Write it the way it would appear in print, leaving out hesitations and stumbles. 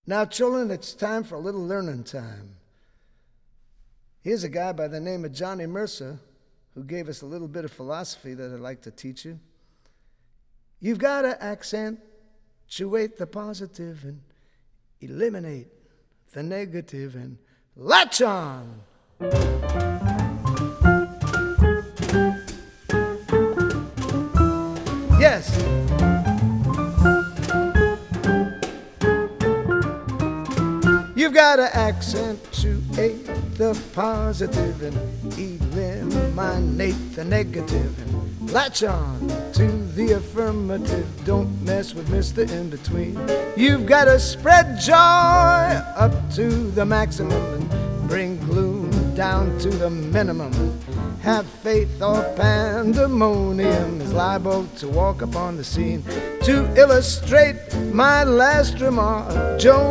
Now, children, it's time for a little learning time. Here's a guy by the name of Johnny Mercer who gave us a little bit of philosophy that I'd like to teach you. You've got to accentuate the positive and eliminate the negative and latch on. Yes. You've got to accentuate the positive and eliminate the negative and latch on to the affirmative. Don't mess with Mr. In-Between. You've got to spread joy up to the maximum and bring gloom down to the minimum. Have faith or pandemonium is liable to walk upon the scene. To illustrate my last remark, Joan